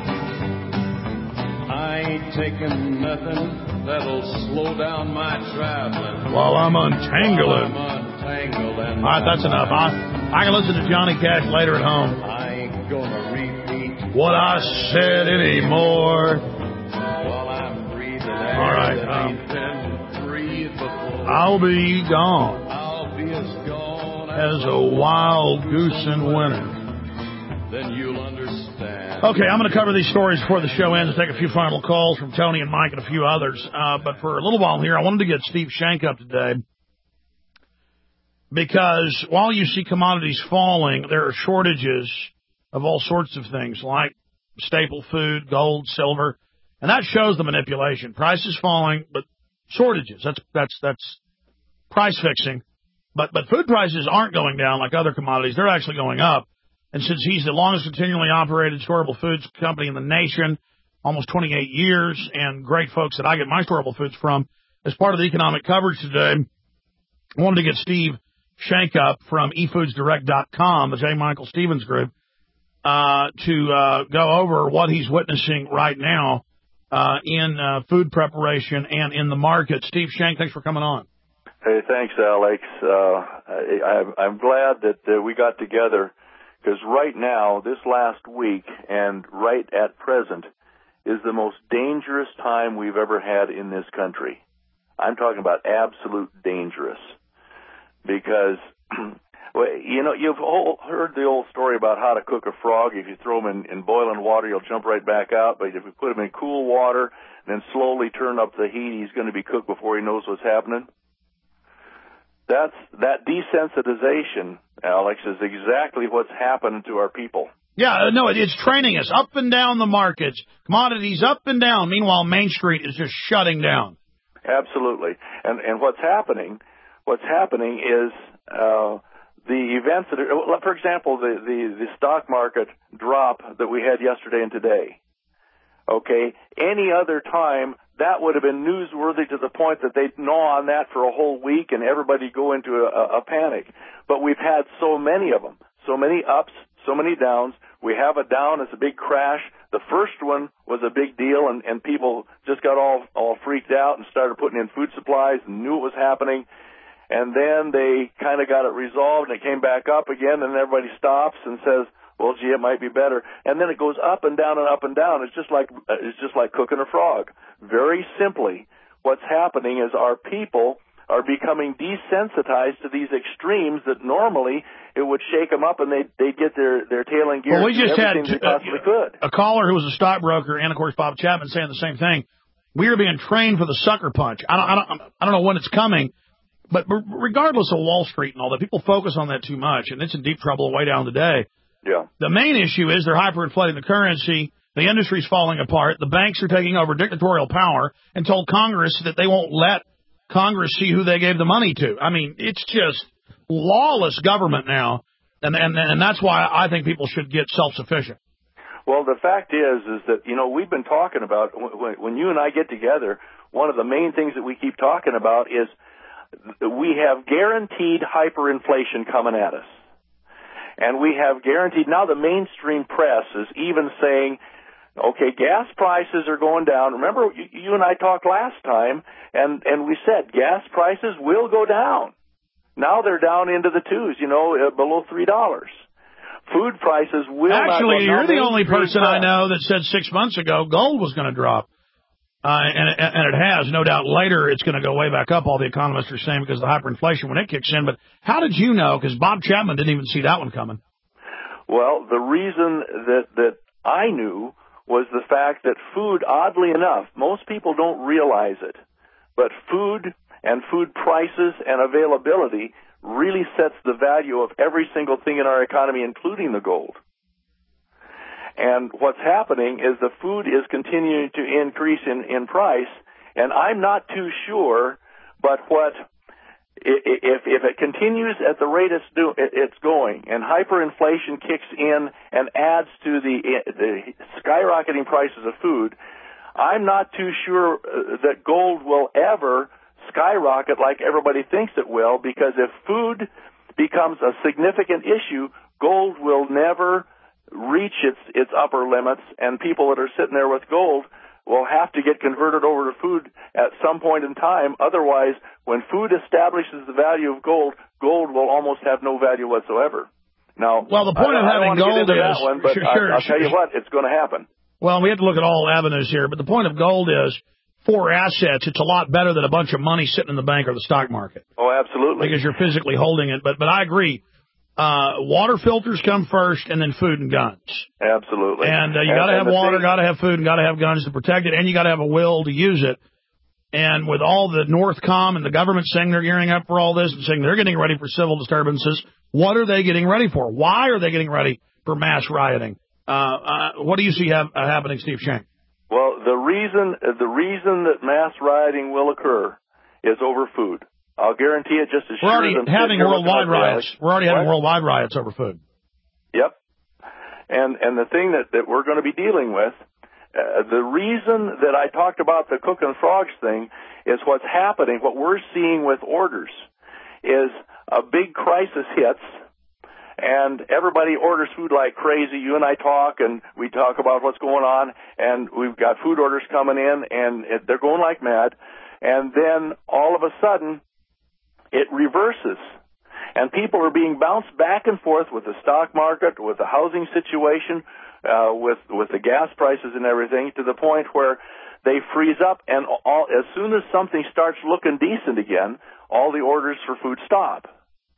I ain't taking nothing that'll slow down my traveling. While I'm untangling. While I'm untangling. All right, that's enough. I, I can listen to Johnny Cash later at home. I ain't gonna repeat what I said anymore. While I'm breathing air all right, that um, ain't been breathed before. I'll be gone. I'll be as gone as a wild goose in winter. Then you'll understand. Okay, I'm going to cover these stories before the show ends and take a few final calls from Tony and Mike and a few others. Uh, but for a little while here, I wanted to get Steve Shank up today because while you see commodities falling, there are shortages of all sorts of things like staple food, gold, silver, and that shows the manipulation. Prices falling, but shortages. That's that's that's price fixing. But but food prices aren't going down like other commodities. They're actually going up. And since he's the longest continually operated storable foods company in the nation, almost twenty-eight years, and great folks that I get my storable foods from, as part of the economic coverage today, I wanted to get Steve Shank up from e foods direct dot com, the J. Michael Stevens Group, uh, to uh, go over what he's witnessing right now uh, in uh, food preparation and in the market. Steve Shank, thanks for coming on. Hey, thanks, Alex. Uh, I, I'm glad that uh, we got together. Because right now, this last week, and right at present, is the most dangerous time we've ever had in this country. I'm talking about absolute dangerous. Because, you know, you've all heard the old story about how to cook a frog. If you throw him in, in boiling water, he'll jump right back out. But if you put him in cool water and then slowly turn up the heat, he's going to be cooked before he knows what's happening. That's that desensitization, Alex, is exactly what's happened to our people. Yeah, no, it's training us up and down the markets, commodities up and down. Meanwhile, Main Street is just shutting down. Absolutely. And and what's happening, what's happening is uh, the events that are, for example, the, the, the stock market drop that we had yesterday and today. Okay, any other time, that would have been newsworthy to the point that they'd gnaw on that for a whole week and everybody go into a, a panic. But we've had so many of them, so many ups, so many downs. We have a down, it's a big crash. The first one was a big deal, and, and people just got all, all freaked out and started putting in food supplies and knew it was happening. And then they kind of got it resolved, and it came back up again, and everybody stops and says, well, gee, it might be better. And then it goes up and down and up and down. It's just like it's just like cooking a frog. Very simply, what's happening is our people are becoming desensitized to these extremes that normally it would shake them up and they'd, they'd get their, their tail in gear. Well, we just had they possibly uh, could. a caller who was a stockbroker and, of course, Bob Chapman saying the same thing. We are being trained for the sucker punch. I don't, I don't, I don't know when it's coming, but regardless of Wall Street and all that, people focus on that too much, and it's in deep trouble way down today. Yeah. The main issue is they're hyperinflating the currency. The industry's falling apart. The banks are taking over dictatorial power and told Congress that they won't let Congress see who they gave the money to. I mean, it's just lawless government now, and and and that's why I think people should get self-sufficient. Well, the fact is, is that, you know, we've been talking about, when, when you and I get together, one of the main things that we keep talking about is we have guaranteed hyperinflation coming at us. And we have guaranteed, now the mainstream press is even saying, okay, gas prices are going down. Remember, you, you and I talked last time, and, and we said gas prices will go down. Now they're down into the twos, you know, uh, below three dollars. Food prices will Actually, not go down. you're the only person press. I know that said six months ago gold was going to drop. Uh, and, and it has. No doubt later it's going to go way back up, all the economists are saying, because of the hyperinflation when it kicks in. But how did you know? Because Bob Chapman didn't even see that one coming. Well, the reason that, that I knew was the fact that food, oddly enough, most people don't realize it, but food and food prices and availability really sets the value of every single thing in our economy, including the gold. And what's happening is the food is continuing to increase in, in price, and I'm not too sure, but what if if it continues at the rate it's, do, it's going, and hyperinflation kicks in and adds to the the skyrocketing prices of food, I'm not too sure that gold will ever skyrocket like everybody thinks it will, because if food becomes a significant issue, gold will never reach its its upper limits, and people that are sitting there with gold will have to get converted over to food at some point in time. Otherwise, when food establishes the value of gold, gold will almost have no value whatsoever. Now, well, the point I, of having I don't want gold to get into is, that one, but sure, I, sure, I'll sure. tell you what, it's going to happen. Well, we have to look at all avenues here, but the point of gold is, for assets, it's a lot better than a bunch of money sitting in the bank or the stock market. Oh, absolutely. Because you're physically holding it. But but I agree. Uh, water filters come first, and then food and guns. Absolutely. And uh, you got to have water, got to have food, and got to have guns to protect it, and you got to have a will to use it. And with all the Northcom and the government saying they're gearing up for all this and saying they're getting ready for civil disturbances, what are they getting ready for? Why are they getting ready for mass rioting? Uh, uh, what do you see ha- uh, happening, Steve Shank? Well, the reason uh, the reason that mass rioting will occur is over food. I'll guarantee it just as We're sure already as I'm having worldwide riots. We're already having what? worldwide riots over food. Yep. And and the thing that, that we're going to be dealing with, uh, the reason that I talked about the cook and frogs thing is what's happening, what we're seeing with orders is a big crisis hits, and everybody orders food like crazy. You and I talk, and we talk about what's going on, and we've got food orders coming in, and it, they're going like mad. And then all of a sudden, it reverses. And people are being bounced back and forth with the stock market, with the housing situation, uh, with with the gas prices and everything, to the point where they freeze up, and all, as soon as something starts looking decent again, all the orders for food stop.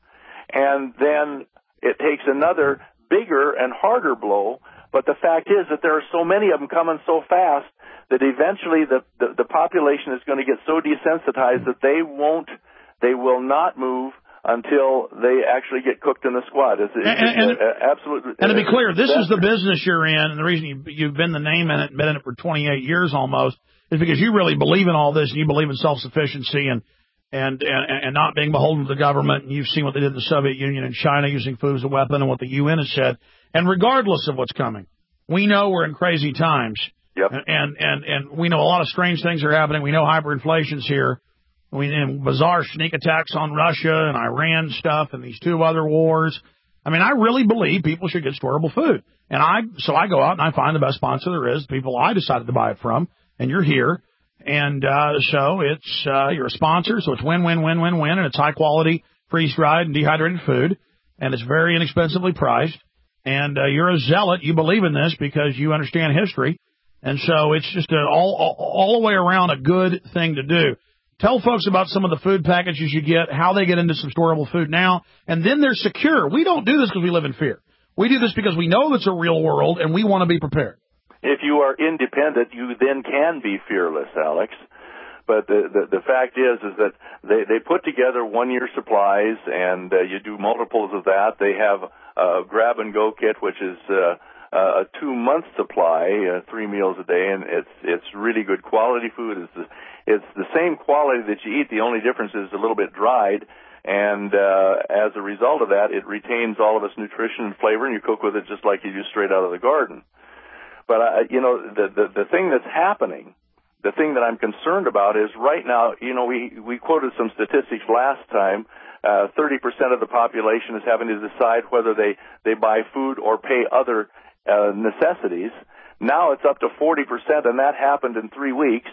And then it takes another bigger and harder blow, but the fact is that there are so many of them coming so fast that eventually the, the, the population is going to get so desensitized that they won't, they will not move until they actually get cooked in the squad. It's, it's and, and, uh, absolutely. And to be clear, this is the business you're in, and the reason you, you've been the name in it and been in it for twenty-eight years almost is because you really believe in all this, and you believe in self-sufficiency and and, and, and not being beholden to the government. And you've seen what they did in the Soviet Union and China using food as a weapon, and what the U N has said. And regardless of what's coming, we know we're in crazy times. Yep. And, and, and we know a lot of strange things are happening. We know hyperinflation's here. We and bizarre sneak attacks on Russia and Iran stuff and these two other wars. I mean, I really believe people should get storable food. And I, so I go out and I find the best sponsor there is, the people I decided to buy it from, and you're here. And, uh, so it's, uh, you're a sponsor, so it's win, win, win, win, win, and it's high quality, freeze-dried and dehydrated food, and it's very inexpensively priced. And, uh, you're a zealot. You believe in this because you understand history. And so it's just a, all, all, all the way around a good thing to do. Tell folks about some of the food packages you get, how they get into some storable food now, and then they're secure. We don't do this because we live in fear. We do this because we know it's a real world, and we want to be prepared. If you are independent, you then can be fearless, Alex. But the the, the fact is, is that they, they put together one-year supplies, and uh, you do multiples of that. They have a grab-and-go kit, which is uh, a two-month supply, uh, three meals a day, and it's it's really good quality food. It's the, it's the same quality that you eat. The only difference is a little bit dried, and uh, as a result of that, it retains all of its nutrition and flavor, and you cook with it just like you do straight out of the garden. But, uh, you know, the, the the thing that's happening, the thing that I'm concerned about is right now, you know, we, we quoted some statistics last time. Uh, thirty percent of the population is having to decide whether they, they buy food or pay other uh, necessities. Now it's up to forty percent, and that happened in three weeks.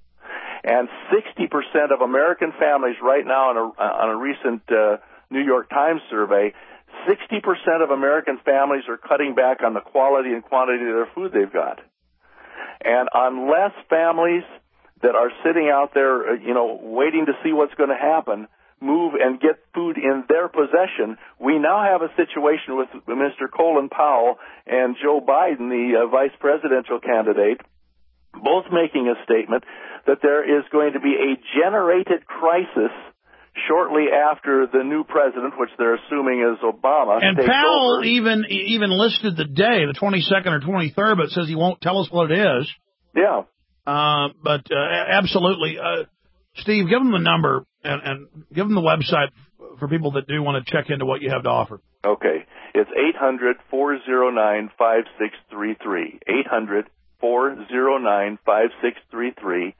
And sixty percent of American families right now on a, on a recent uh, New York Times survey, sixty percent of American families are cutting back on the quality and quantity of their food they've got. And unless families that are sitting out there, you know, waiting to see what's going to happen, move and get food in their possession, we now have a situation with Mister Colin Powell and Joe Biden, the uh, vice presidential candidate, both making a statement that there is going to be a generated crisis shortly after the new president, which they're assuming is Obama. And takes Powell over. even even listed the day, the twenty-second or twenty-third, but says he won't tell us what it is. Yeah. Uh, but uh, absolutely. Uh, Steve, give them the number and, and give them the website for people that do want to check into what you have to offer. Okay. It's eight hundred, four oh nine, five six three three. eight hundred, four oh nine, five six three three.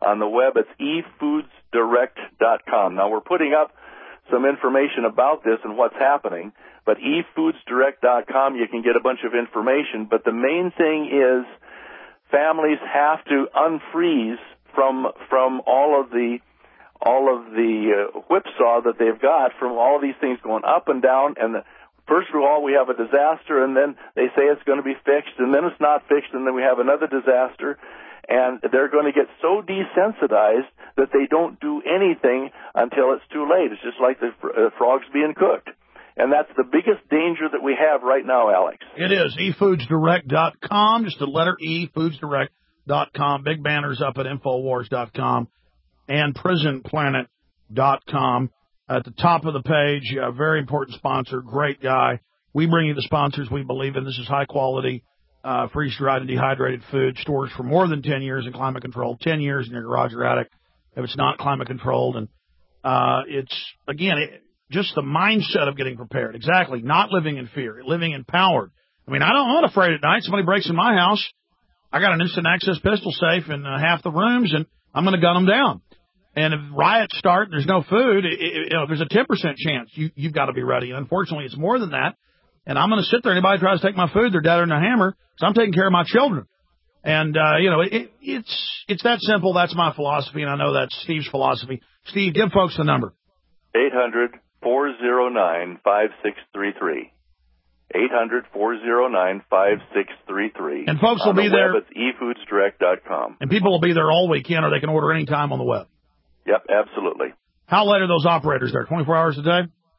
On the web, it's e foods direct dot com. Now, we're putting up some information about this and what's happening, but e foods direct dot com, you can get a bunch of information. But the main thing is families have to unfreeze from from all of the all of the uh, whipsaw that they've got from all of these things going up and down. And the, first of all, we have a disaster, and then they say it's going to be fixed, and then it's not fixed, and then we have another disaster. And they're going to get so desensitized that they don't do anything until it's too late. It's just like the uh, frogs being cooked. And that's the biggest danger that we have right now, Alex. It is, e foods direct dot com, just the letter E, foods direct dot com. Big banners up at infowars dot com and prison planet dot com. At the top of the page, a very important sponsor, great guy. We bring you the sponsors we believe in. This is high-quality, uh, freeze-dried and dehydrated food, stores for more than ten years in climate-controlled, ten years in your garage or attic if it's not climate-controlled. And uh, it's, again, it, just the mindset of getting prepared. Exactly. Not living in fear, living empowered. I mean, I don't, I'm not afraid at night. Somebody breaks in my house. I got an instant access pistol safe in uh, half the rooms, and I'm going to gun them down. And if riots start and there's no food, it, it, you know, there's a ten percent chance you, you've got to be ready. And unfortunately, it's more than that. And I'm going to sit there. Anybody tries to take my food, they're deader than a hammer. So I'm taking care of my children. And, uh, you know, it, it's it's that simple. That's my philosophy, and I know that's Steve's philosophy. Steve, give folks the number. eight hundred, four oh nine, five six three three. eight hundred, four oh nine, five six three three. And folks will on the be there. Web, it's e foods direct dot com. And people will be there all weekend, or they can order any time on the web. Yep, absolutely. How late are those operators there? twenty-four hours a day?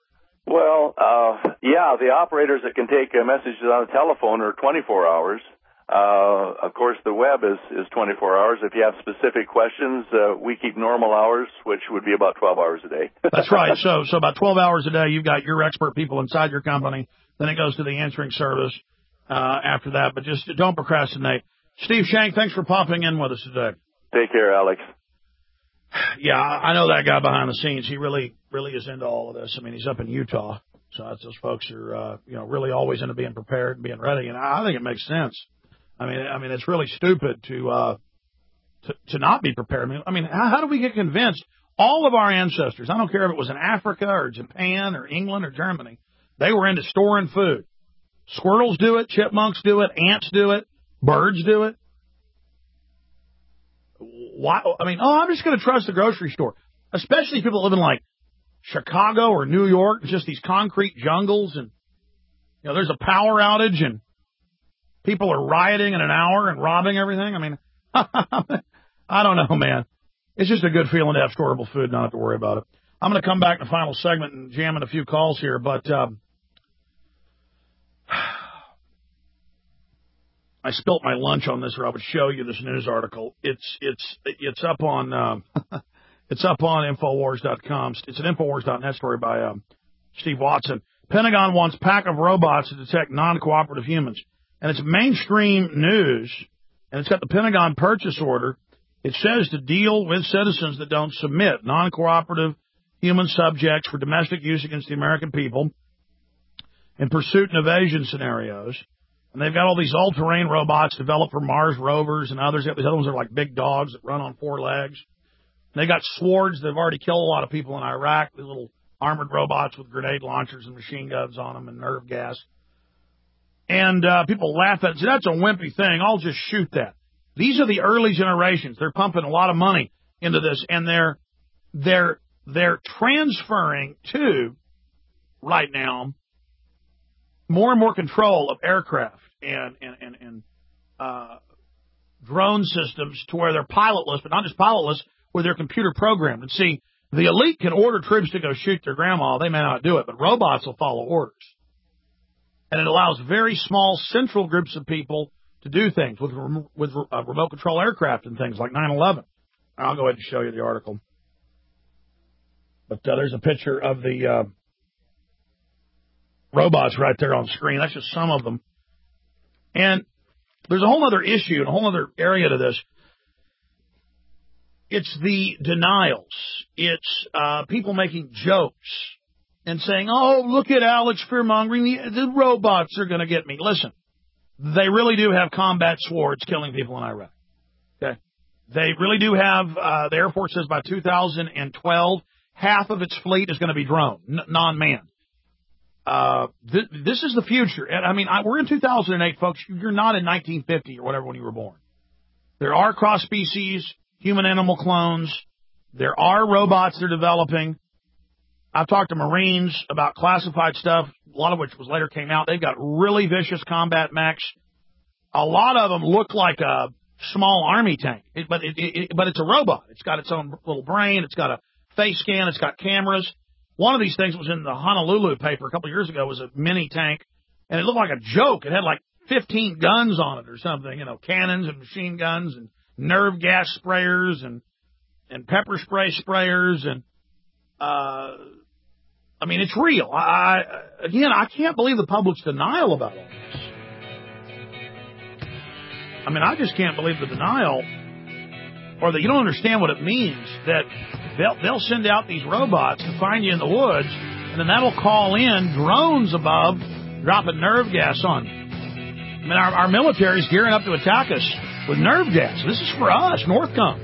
Well, uh, yeah, the operators that can take uh, messages on the telephone are twenty-four hours. Uh, of course, the web is, is twenty-four hours. If you have specific questions, uh, we keep normal hours, which would be about twelve hours a day. That's right. So, so about twelve hours a day, you've got your expert people inside your company. Then it goes to the answering service uh, after that. But just don't procrastinate. Steve Shank, thanks for popping in with us today. Take care, Alex. Yeah, I know that guy behind the scenes. He really, really is into all of this. I mean, he's up in Utah, so that's, those folks are, uh, you know, really always into being prepared and being ready. And I think it makes sense. I mean, I mean, it's really stupid to uh, to, to not be prepared. I mean, I mean, how, how do we get convinced? All of our ancestors, I don't care if it was in Africa or Japan or England or Germany, they were into storing food. Squirrels do it, chipmunks do it, ants do it, birds do it. Why? I mean, oh, I'm just going to trust the grocery store, especially people that live in like Chicago or New York. It's just these concrete jungles, and you know, there's a power outage, and people are rioting in an hour and robbing everything. I mean, I don't know, man. It's just a good feeling to have storable food, not have to worry about it. I'm going to come back in the final segment and jam in a few calls here, but um, I spilt my lunch on this, or I would show you this news article. It's it's it's up on um, it's up on infowars dot com. It's an infowars dot net story by um, Steve Watson. Pentagon wants pack of robots to detect non-cooperative humans, and it's mainstream news. And it's got the Pentagon purchase order. It says to deal with citizens that don't submit non-cooperative human subjects for domestic use against the American people in pursuit and evasion scenarios. And they've got all these all-terrain robots developed for Mars rovers and others. These other ones are like big dogs that run on four legs. And they got swords that have already killed a lot of people in Iraq. These little armored robots with grenade launchers and machine guns on them and nerve gas. And uh, people laugh at it. So that's a wimpy thing. I'll just shoot that. These are the early generations. They're pumping a lot of money into this, and they're they're they're transferring to right now more and more control of aircraft and and and, and uh, drone systems to where they're pilotless, but not just pilotless, where they're computer programmed. And see, the elite can order troops to go shoot their grandma. They may not do it, but robots will follow orders. And it allows very small central groups of people to do things with with uh, remote control aircraft and things like nine eleven. I'll go ahead and show you the article. But uh, there's a picture of the uh, robots right there on screen. That's just some of them. And there's a whole other issue and a whole other area to this. It's the denials. It's uh, people making jokes and saying, oh, look at Alex fear-mongering. The, the robots are going to get me. Listen, they really do have combat swords killing people in Iraq. Okay? They really do have, uh, the Air Force says by two thousand twelve, half of its fleet is going to be drone, n- non-manned. Uh, th- this is the future. And I mean, I, we're in two thousand eight, folks. You're not in nineteen fifty or whatever when you were born. There are cross-species, human-animal clones. There are robots they're developing. I've talked to Marines about classified stuff, a lot of which was later came out. They've got really vicious combat mechs. A lot of them look like a small army tank, it, but it, it, but it's a robot. It's got its own little brain. It's got a face scan. It's got cameras. One of these things was in the Honolulu paper a couple of years ago. It was a mini tank, and it looked like a joke. It had like fifteen guns on it or something, you know, cannons and machine guns and nerve gas sprayers and and pepper spray sprayers and uh. I mean, it's real. I, again, I can't believe the public's denial about all this. I mean, I just can't believe the denial, or that you don't understand what it means, that they'll, they'll send out these robots to find you in the woods, and then that'll call in drones above, dropping nerve gas on you. I mean, our, our military's gearing up to attack us with nerve gas. This is for us, Northcom.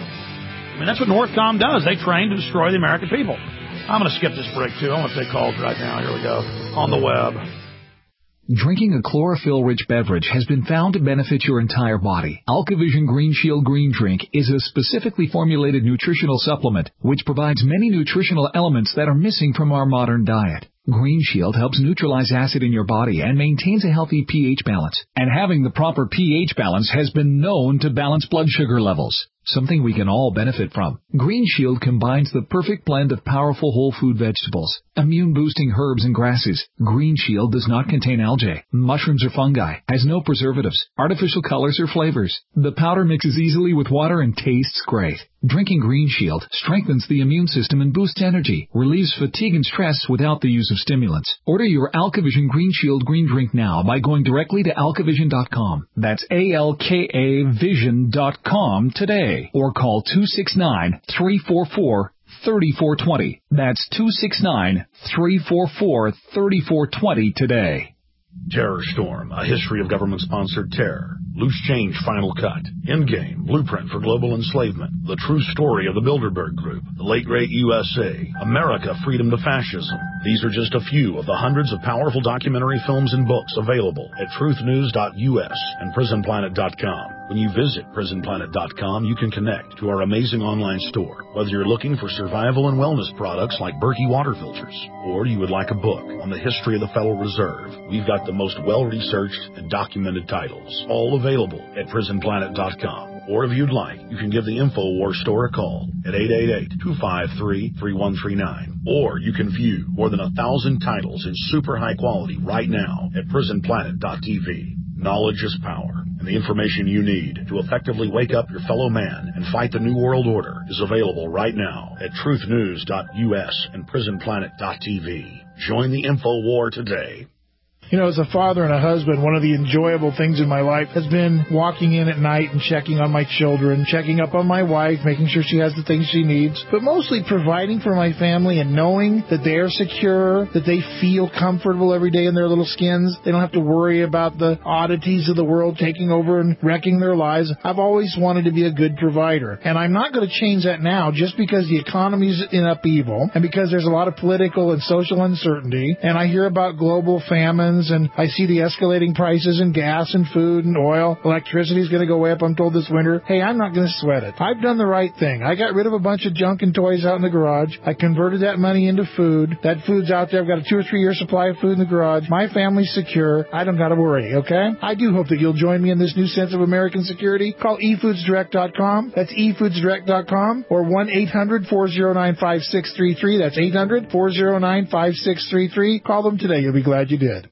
I mean, that's what Northcom does. They train to destroy the American people. I'm going to skip this break, too. I want to take calls right now. Here we go. On the web. Drinking a chlorophyll-rich beverage has been found to benefit your entire body. AlkaVision Green Shield Green Drink is a specifically formulated nutritional supplement which provides many nutritional elements that are missing from our modern diet. Green Shield helps neutralize acid in your body and maintains a healthy pH balance. And having the proper pH balance has been known to balance blood sugar levels, something we can all benefit from. Green Shield combines the perfect blend of powerful whole food vegetables, immune-boosting herbs and grasses. Green Shield does not contain algae, mushrooms or fungi, has no preservatives, artificial colors or flavors. The powder mixes easily with water and tastes great. Drinking Green Shield strengthens the immune system and boosts energy, relieves fatigue and stress without the use of stimulants. Order your AlkaVision Green Shield Green Drink now by going directly to alkavision dot com. That's A L K A vision dot com today. Or call two six nine, three four four, three four two zero. That's two six nine, three four four, three four two zero today. Terror Storm, a history of government-sponsored terror. Loose Change Final Cut. Endgame, Blueprint for Global Enslavement. The True Story of the Bilderberg Group. The Late Great U S A. America, Freedom to Fascism. These are just a few of the hundreds of powerful documentary films and books available at truth news dot U S and prison planet dot com. When you visit prison planet dot com, you can connect to our amazing online store. Whether you're looking for survival and wellness products like Berkey water filters, or you would like a book on the history of the Federal Reserve, we've got the most well-researched and documented titles, all available at prison planet dot com. Or if you'd like, you can give the InfoWars store a call at eight eight eight, two five three, three one three nine. Or you can view more than a thousand titles in super high quality right now at prison planet dot T V. Knowledge is power, and the information you need to effectively wake up your fellow man and fight the New World Order is available right now at truth news dot U S and prison planet dot T V. Join the InfoWar today. You know, as a father and a husband, one of the enjoyable things in my life has been walking in at night and checking on my children, checking up on my wife, making sure she has the things she needs, but mostly providing for my family and knowing that they're secure, that they feel comfortable every day in their little skins. They don't have to worry about the oddities of the world taking over and wrecking their lives. I've always wanted to be a good provider, and I'm not going to change that now just because the economy's in upheaval and because there's a lot of political and social uncertainty, and I hear about global famines, and I see the escalating prices in gas and food and oil. Electricity's going to go way up, I'm told, this winter. Hey, I'm not going to sweat it. I've done the right thing. I got rid of a bunch of junk and toys out in the garage. I converted that money into food. That food's out there. I've got a two or three year supply of food in the garage. My family's secure. I don't got to worry, okay? I do hope that you'll join me in this new sense of American security. Call e foods direct dot com. That's e foods direct dot com or one eight hundred, four oh nine, five six three three. That's eight hundred, four oh nine, five six three three. Call them today. You'll be glad you did.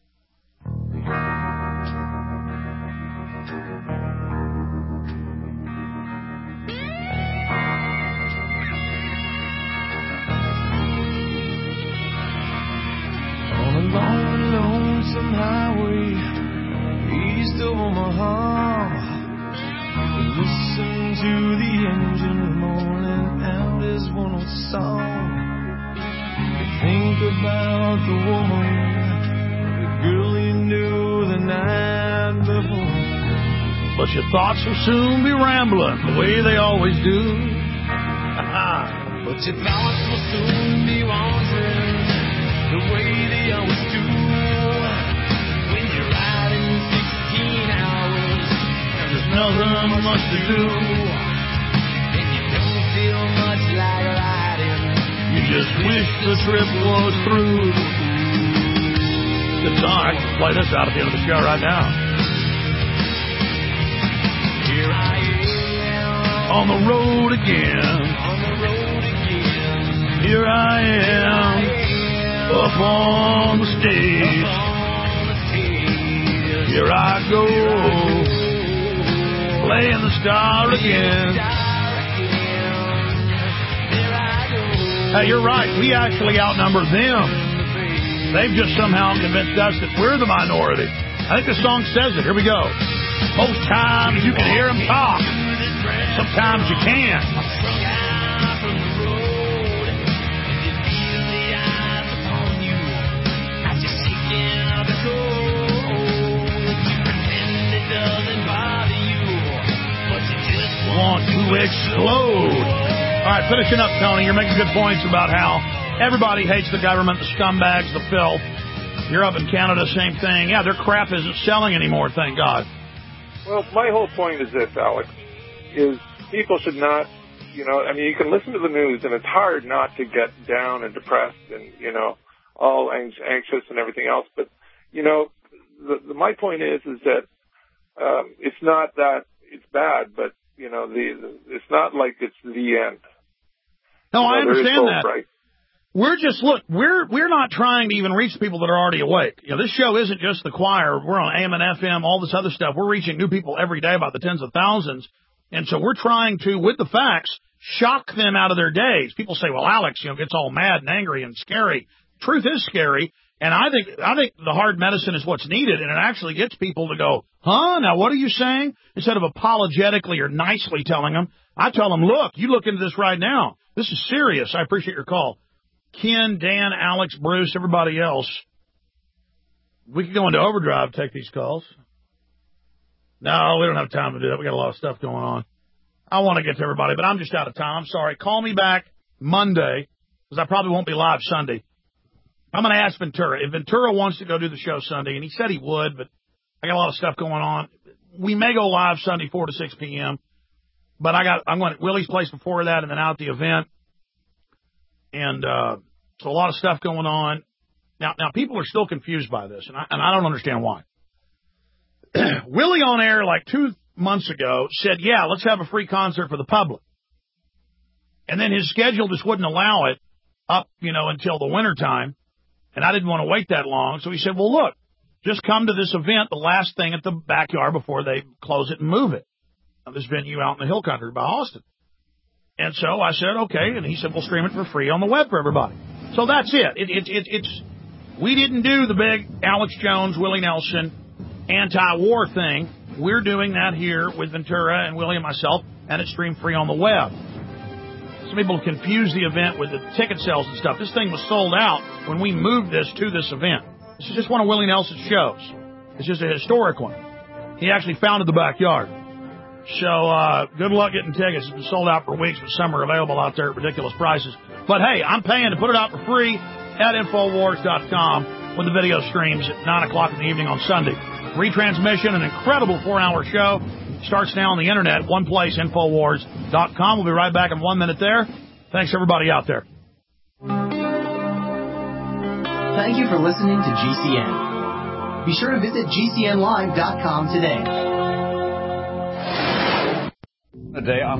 On a long, lonesome highway east of Omaha, listen to the engine moaning out his one old song. You think about the woman, girl you knew the night before. But your thoughts will soon be rambling the way they always do. But your thoughts will soon be wandering the way they always do. When you're riding sixteen hours and there's nothing much to do, and you don't feel much like riding, you just wish the trip was through. Good song. I can play this out at the end of the show right now. Here I am on the road again. On the road again. Here I am up on the stage. Here I go playing the star again. Hey, you're right. We actually outnumber them. They've just somehow convinced us that we're the minority. I think the song says it. Here we go. Most times you can hear them talk. Sometimes you can't. Want to explode. All right, finishing up, Tony. You're making good points about how everybody hates the government, the scumbags, the filth. You're up in Canada, same thing. Yeah, their crap isn't selling anymore, thank God. Well, my whole point is this, Alex, is people should not, you know, I mean, you can listen to the news, and it's hard not to get down and depressed and, you know, all anxious and everything else. But, you know, the, the, my point is, is that um, it's not that it's bad, but, you know, the, the it's not like it's the end. No, you know, I understand hope, that. Right? We're just, look, we're we're not trying to even reach people that are already awake. You know, this show isn't just the choir. We're on A M and F M, all this other stuff. We're reaching new people every day, about the tens of thousands. And so we're trying to, with the facts, shock them out of their days. People say, well, Alex, you know, gets all mad and angry and scary. Truth is scary. And I think I think the hard medicine is what's needed, and it actually gets people to go, huh? Now, what are you saying? Instead of apologetically or nicely telling them, I tell them, look, you look into this right now. This is serious. I appreciate your call. Ken, Dan, Alex, Bruce, everybody else. We could go into overdrive, take these calls. No, we don't have time to do that. We got a lot of stuff going on. I want to get to everybody, but I'm just out of time. I'm sorry. Call me back Monday, because I probably won't be live Sunday. I'm going to ask Ventura. If Ventura wants to go do the show Sunday, and he said he would, but I got a lot of stuff going on. We may go live Sunday, four to six p.m., but I got, I'm going to Willie's place before that and then out at the event. And uh, so a lot of stuff going on. Now, now people are still confused by this, and I, and I don't understand why. Willie on air like two months ago said, yeah, let's have a free concert for the public. And then his schedule just wouldn't allow it up, you know, until the wintertime. And I didn't want to wait that long. So he said, well, look, just come to this event, the last thing at the backyard before they close it and move it. Now, this venue out in the hill country by Austin. And so I said, okay. And he said, we'll stream it for free on the web for everybody. So that's it. It, it, it. It's, we didn't do the big Alex Jones, Willie Nelson anti-war thing. We're doing that here with Ventura and Willie and myself, and it's streamed free on the web. Some people confuse the event with the ticket sales and stuff. This thing was sold out when we moved this to this event. This is just one of Willie Nelson's shows. It's just a historic one. He actually founded the backyard. So uh, good luck getting tickets. It's been sold out for weeks, but some are available out there at ridiculous prices. But, hey, I'm paying to put it out for free at Infowars dot com with the video streams at nine o'clock in the evening on Sunday. Retransmission, an incredible four-hour show. Starts now on the Internet, one place, Infowars dot com. We'll be right back in one minute there. Thanks, everybody out there. Thank you for listening to G C N. Be sure to visit G C N live dot com today. Today, I'm